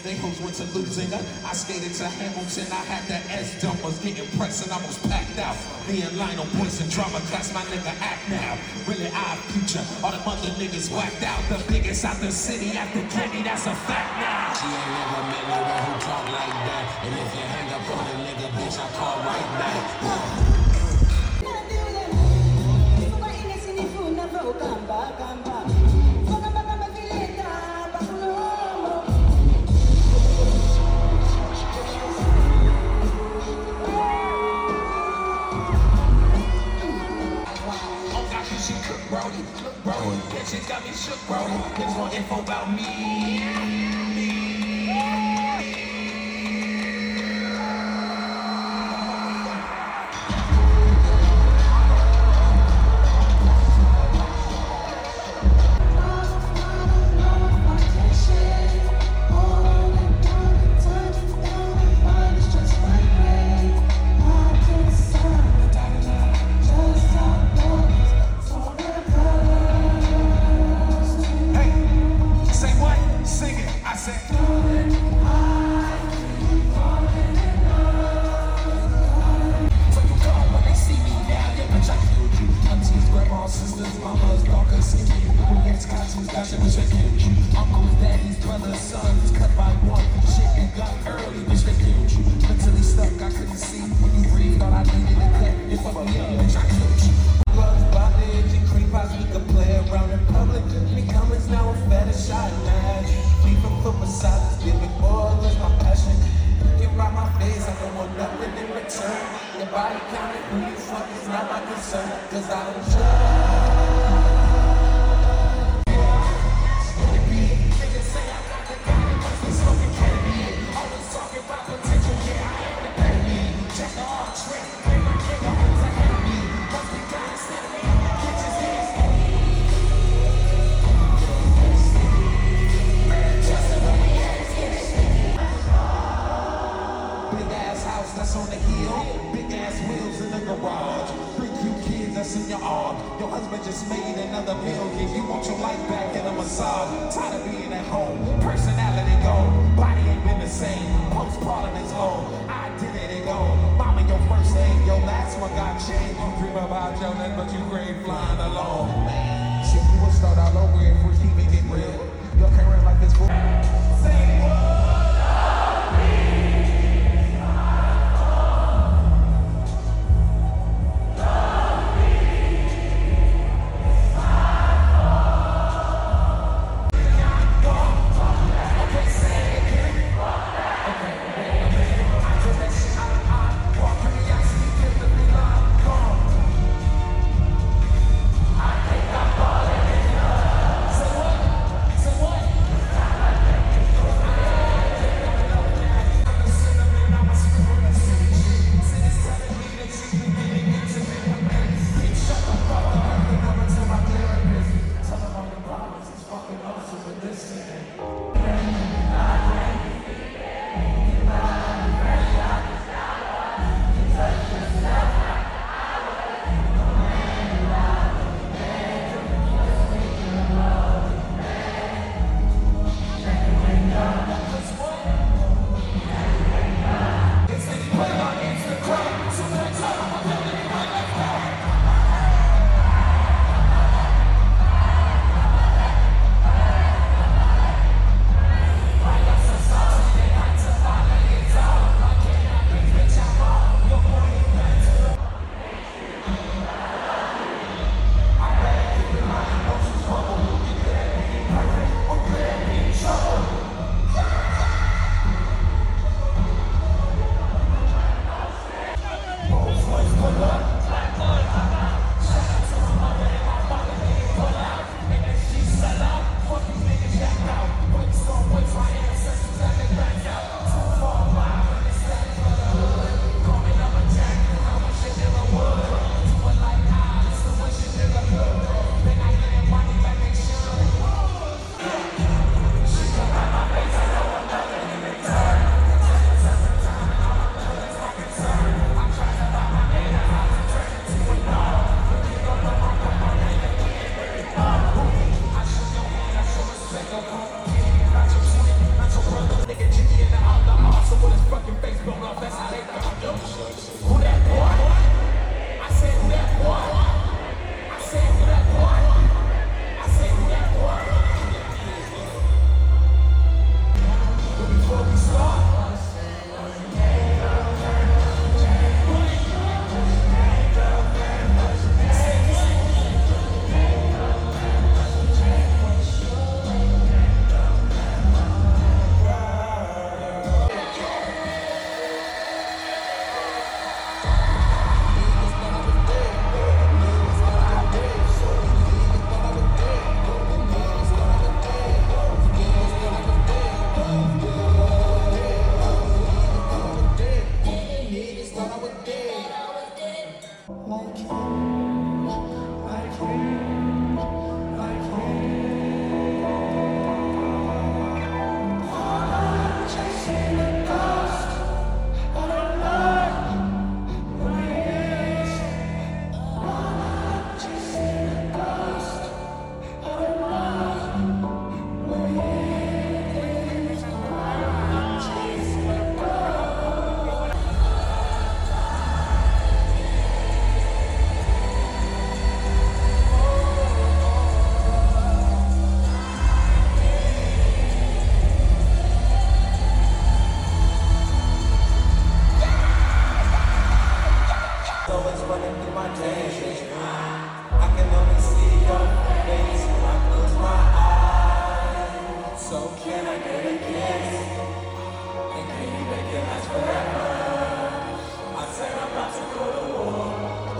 They hoes went to losing. I skated to Hamilton. I had the S dump, was getting pressed and almost packed out. Me and Lionel Boyce and drama class, my nigga act now. Really our future. All the mother niggas whacked out. The biggest out the city after Kenny, that's a fact now. She ain't never met no one who talk like that. And if you hang up on a nigga, bitch, I call right back. Brody, that shit got me shook, Brody. There's more info about me. Uncles, daddies, brothers, sons, cut by one. Shit you got early, bitch, they killed you. Mentally stuck, I couldn't see when you breathe. All I needed to cut, it fucked me up, bitch, I killed you. Gloves, bondage, and creep house, we could play around in public. Me comments now a fetish, I imagine. Leaving for massages, giving oil is my passion. Get by my face, I don't want nothing in return. Your body counting, who you fuck is not my concern. Cause I don't judge. That's on the hill, big ass wheels in the garage. 3 cute kids that's in your arm. Your husband just made another million. You want your life back in a massage. Tired of being at home, personality gone. Body ain't been the same. Postpartum is low, identity gone. Mama, your first name, your last one got changed. You dream about your name, but you grave flying alone. Man, shit, you will start all over if we're keeping it real. Your current life is full. Say what? Say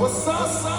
What's up, son?